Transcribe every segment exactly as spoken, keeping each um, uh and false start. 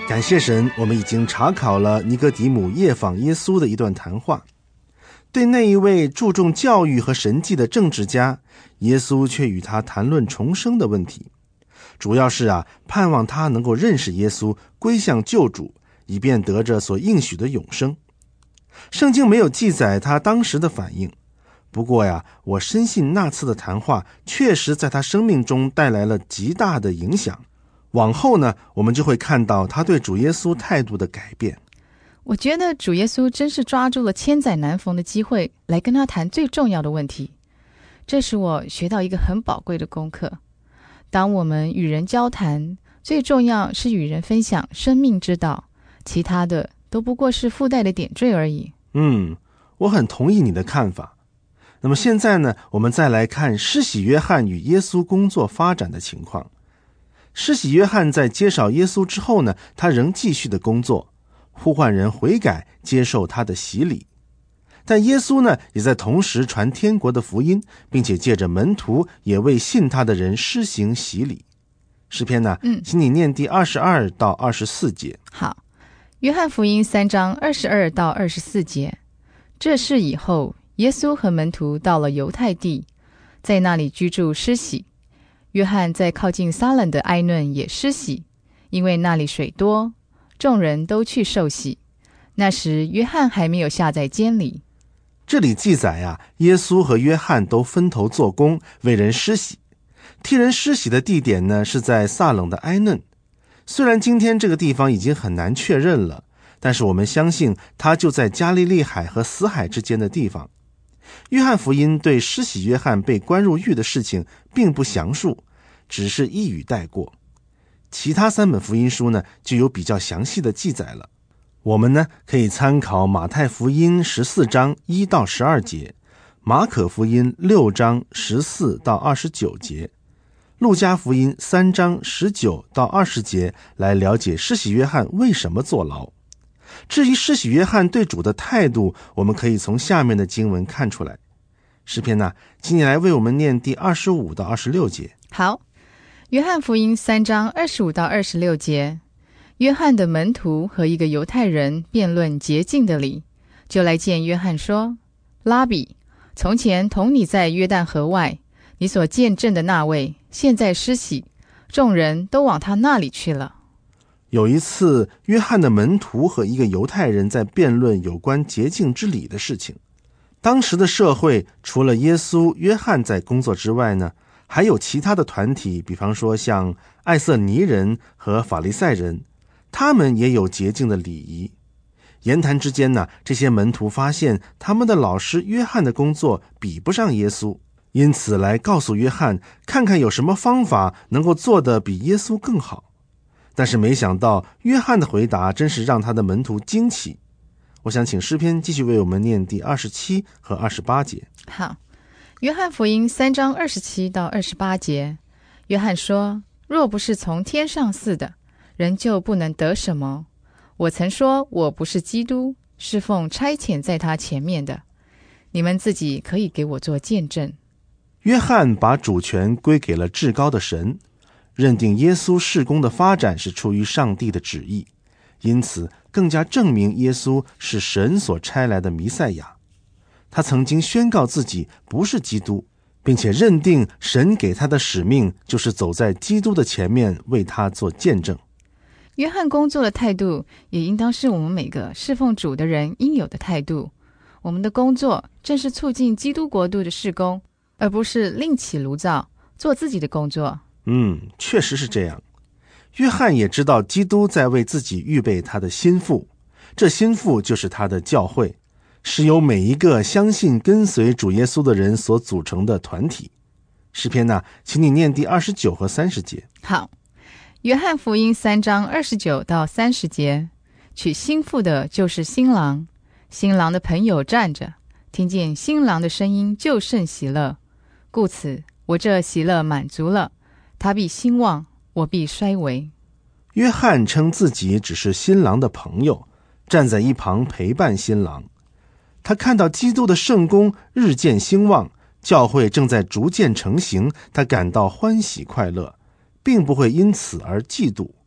感谢神，我们已经查考了尼哥底母夜访耶稣的一段谈话。对那一位注重教育和神迹的政治家，耶稣却与他谈论重生的问题，主要是啊，盼望他能够认识耶稣，归向救主，以便得着所应许的永生。圣经没有记载他当时的反应，不过呀，我深信那次的谈话确实在他生命中带来了极大的影响。往后呢，我们就会看到他对主耶稣态度的改变。 我觉得主耶稣真是抓住了千载难逢的机会来跟他谈最重要的问题。这使我学到一个很宝贵的功课。当我们与人交谈，最重要是与人分享生命之道，其他的都不过是附带的点缀而已。 嗯，我很同意你的看法。那么现在呢，我们再来看施洗约翰与耶稣工作发展的情况。施洗约翰在介绍耶稣之后呢，他仍继续的工作，呼唤人悔改，接受他的洗礼。但耶稣呢，也在同时传天国的福音，并且借着门徒也为信他的人施行洗礼。诗篇呢，嗯，请你念第二十二到二十四节。 好，约翰福音三章二十二到二十四节。这事以后，耶稣和门徒到了犹太地，在那里居住施洗。约翰在靠近撒冷的埃嫩也施洗，因为那里水多，众人都去受洗。那时约翰还没有下在监里。 这里记载啊，耶稣和约翰都分头做工，为人施洗。替人施洗的地点呢，是在撒冷的埃嫩。虽然今天这个地方已经很难确认了，但是我们相信它就在加利利海和死海之间的地方。约翰福音对施洗约翰被关入狱的事情并不详述，只是一语带过。其他三本福音书呢，就有比较详细的记载了。我们呢，可以参考马太福音十四章一到十二节，马可福音六章十四到二十九节，路加福音三章十九到二十节，来了解施洗约翰为什么坐牢。至于施洗约翰对主的态度，我们可以从下面的经文看出来。诗篇呢，请你来为我们念第二十五到二十六节。 好，约翰福音三章二十五到二十六节。约翰的门徒和一个犹太人辩论洁净的理，就来见约翰说：拉比，从前同你在约旦河外，你所见证的那位，现在施洗，众人都往他那里去了。 有一次，约翰的门徒和一个犹太人在辩论有关洁净之礼的事情。当时的社会除了耶稣、约翰在工作之外呢，还有其他的团体，比方说像艾瑟尼人和法利赛人，他们也有洁净的礼仪。言谈之间呢，这些门徒发现他们的老师约翰的工作比不上耶稣，因此来告诉约翰，看看有什么方法能够做得比耶稣更好。但是没想到约翰的回答真是让他的门徒惊奇。我想请诗篇继续为我们念第二十七和二十八节。 好，约翰福音三章二十七到二十八节。约翰说：若不是从天上赐的，人就不能得什么。我曾说我不是基督，是奉差遣在他前面的，你们自己可以给我做见证。 约翰把主权归给了至高的神，认定耶稣事工的发展是出于上帝的旨意，因此更加证明耶稣是神所差来的弥赛亚。他曾经宣告自己不是基督，并且认定神给他的使命就是走在基督的前面，为他做见证。 约翰工作的态度也应当是我们每个侍奉主的人应有的态度。我们的工作正是促进基督国度的事工，而不是另起炉灶做自己的工作。 嗯，确实是这样。约翰也知道基督在为自己预备他的心腹，这心腹就是他的教会，是由每一个相信跟随主耶稣的人所组成的团体。诗篇呢，请你念第二十九和三十节。 好，约翰福音三章二十九到三十节。娶新妇的就是新郎，新郎的朋友站着，听见新郎的声音就甚喜乐，故此我这喜乐满足了，他必兴旺，我必衰微。 约翰称自己只是新郎的朋友，站在一旁陪伴新郎。他看到基督的圣工日渐兴旺，教会正在逐渐成型，他感到欢喜快乐，并不会因此而嫉妒，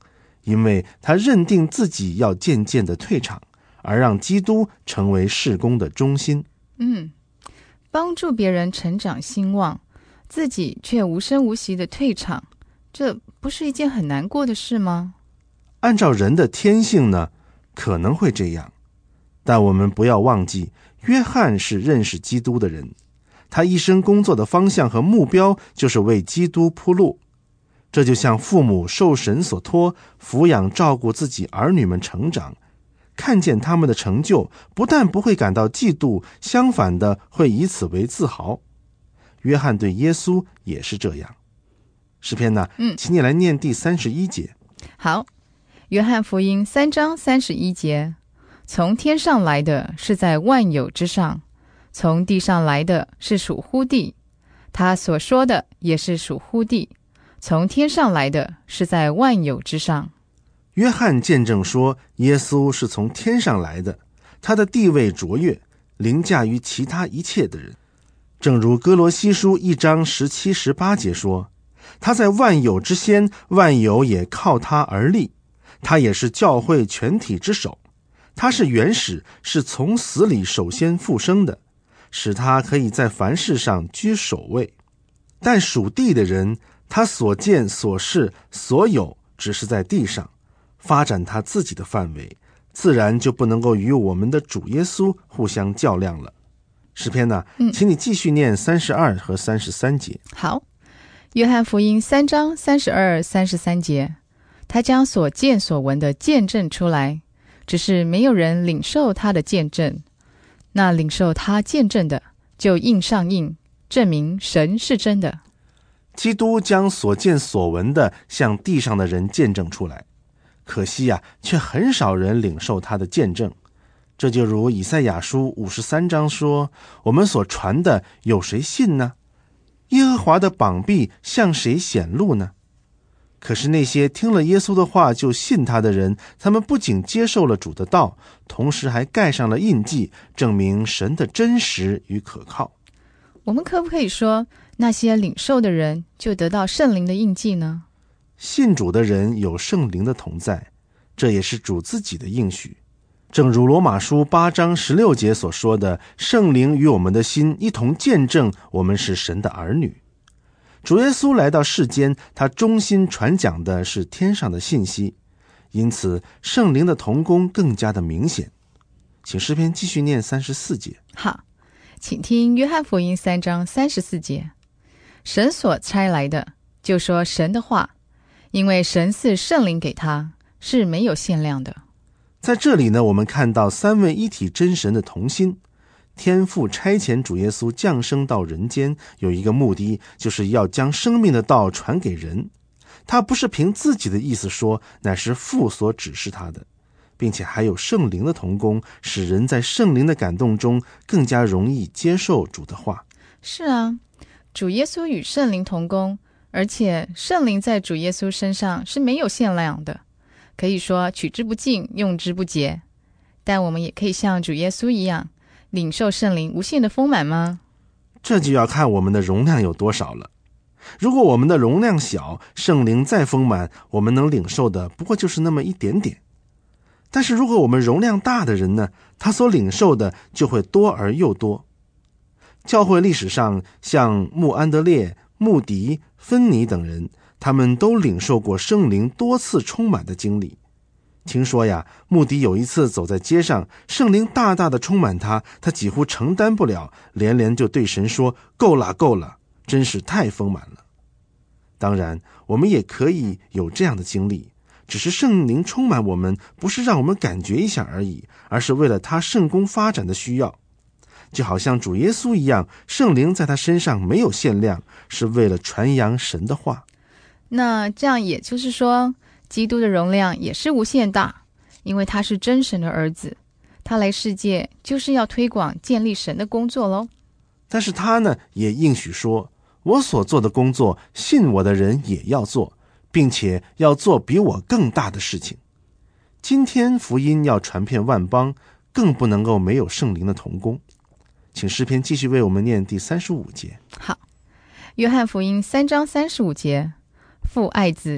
因为他认定自己要渐渐的退场，而让基督成为事工的中心。 嗯，帮助别人成长兴旺，自己却无声无息的退场，这不是一件很难过的事吗？ 按照人的天性呢，可能会这样，但我们不要忘记，约翰是认识基督的人，他一生工作的方向和目标就是为基督铺路。这就像父母受神所托，抚养照顾自己儿女们成长，看见他们的成就，不但不会感到嫉妒，相反的会以此为自豪。约翰对耶稣也是这样。诗篇呢， 嗯， 请你来念第三十一节。 好，约翰福音三章三十一节，从天上来的是在万有之上，从地上来的是属乎地，他所说的也是属乎地，从天上来的是在万有之上。 约翰见证说，耶稣是从天上来的，他的地位卓越，凌驾于其他一切的人。正如哥罗西书一章十七、十八节说，他在万有之先，万有也靠他而立，他也是教会全体之首，他是原始，是从死里首先复生的，使他可以在凡事上居首位。但属地的人，他所见所事所有只是在地上，发展他自己的范围，自然就不能够与我们的主耶稣互相较量了。诗篇呢， 嗯， 请你继续念三十二和三十三节。 好，约翰福音三章三十二、三十三节，他将所见所闻的见证出来，只是没有人领受他的见证。那领受他见证的，就印上印，证明神是真的。 基督将所见所闻的向地上的人见证出来，可惜呀、啊，却很少人领受他的见证。这就如以赛亚书五十三章说，我们所传的有谁信呢？耶和华的膀臂向谁显露呢？可是那些听了耶稣的话就信他的人，他们不仅接受了主的道，同时还盖上了印记，证明神的真实与可靠。 我们可不可以说，那些领受的人就得到圣灵的印记呢？ 信主的人有圣灵的同在，这也是主自己的应许。正如罗马书八章十六节所说的，圣灵与我们的心一同见证我们是神的儿女。主耶稣来到世间，他忠心传讲的是天上的信息，因此圣灵的同工更加的明显。请诗篇继续念三十四节。 好，请听约翰福音三章三十四节，神所差来的，就说神的话，因为神赐圣灵给他，是没有限量的。 在这里呢，我们看到三位一体真神的同心。天父差遣主耶稣降生到人间，有一个目的，就是要将生命的道传给人。他不是凭自己的意思说，乃是父所指示他的，并且还有圣灵的同工，使人在圣灵的感动中更加容易接受主的话。 是啊，主耶稣与圣灵同工，而且圣灵在主耶稣身上是没有限量的，可以说取之不尽，用之不竭。但我们也可以像主耶稣一样，领受圣灵无限的丰满吗？ 这就要看我们的容量有多少了。如果我们的容量小，圣灵再丰满，我们能领受的不过就是那么一点点。但是如果我们容量大的人呢，他所领受的就会多而又多。教会历史上，像穆安德烈、穆迪、芬尼等人，他们都领受过圣灵多次充满的经历。听说呀，穆迪有一次走在街上，圣灵大大的充满他，他几乎承担不了，连连就对神说，够了够了，真是太丰满了。当然我们也可以有这样的经历，只是圣灵充满我们，不是让我们感觉一下而已，而是为了他圣功发展的需要。就好像主耶稣一样，圣灵在他身上没有限量，是为了传扬神的话。 那这样也就是说，基督的容量也是无限大，因为他是真神的儿子，他来世界就是要推广建立神的工作咯。 但是他呢，也应许说，我所做的工作，信我的人也要做，并且要做比我更大的事情。今天福音要传遍万邦，更不能够没有圣灵的同工。请诗篇继续为我们念第三十五节。 好，约翰福音三章三十五节，父爱子，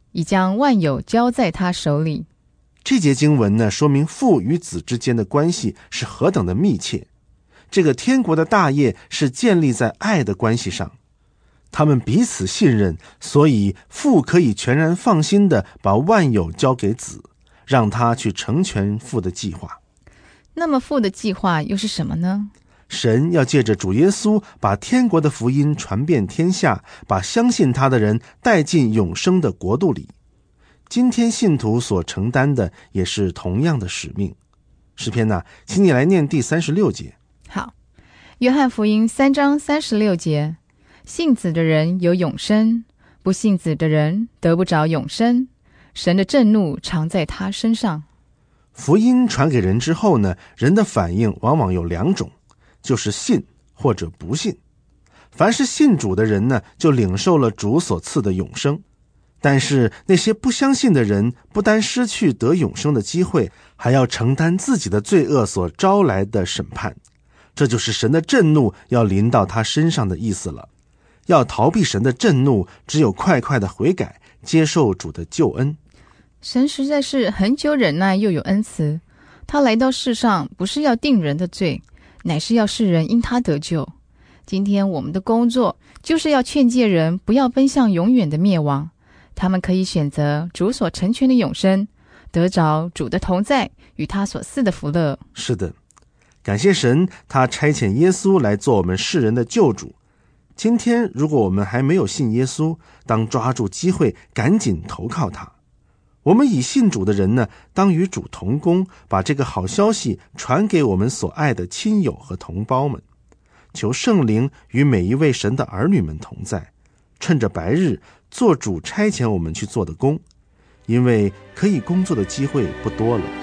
已将万有交在他手里。 这节经文呢，说明父与子之间的关系是何等的密切。这个天国的大业是建立在爱的关系上，他们彼此信任，所以父可以全然放心地把万有交给子，让他去成全父的计划。 那么父的计划又是什么呢？ 神要借着主耶稣把天国的福音传遍天下，把相信他的人带进永生的国度里。今天信徒所承担的也是同样的使命。诗篇呢、啊，请你来念第三十六节。 好，约翰福音三章三十六节，信子的人有永生，不信子的人得不着永生，神的震怒常在他身上。 福音传给人之后呢，人的反应往往有两种，就是信或者不信。凡是信主的人呢，就领受了主所赐的永生。但是那些不相信的人，不单失去得永生的机会，还要承担自己的罪恶所招来的审判。这就是神的震怒要临到他身上的意思了。要逃避神的震怒，只有快快的悔改，接受主的救恩。 神实在是很久忍耐又有恩慈，他来到世上不是要定人的罪，乃是要世人因他得救。今天我们的工作就是要劝诫人不要奔向永远的灭亡，他们可以选择主所成全的永生，得着主的同在与他所赐的福乐。 是的，感谢神，他差遣耶稣来做我们世人的救主。今天如果我们还没有信耶稣，当抓住机会赶紧投靠他。我们已信主的人呢，当与主同工，把这个好消息传给我们所爱的亲友和同胞们。求圣灵与每一位神的儿女们同在，趁着白日做主差遣我们去做的工，因为可以工作的机会不多了。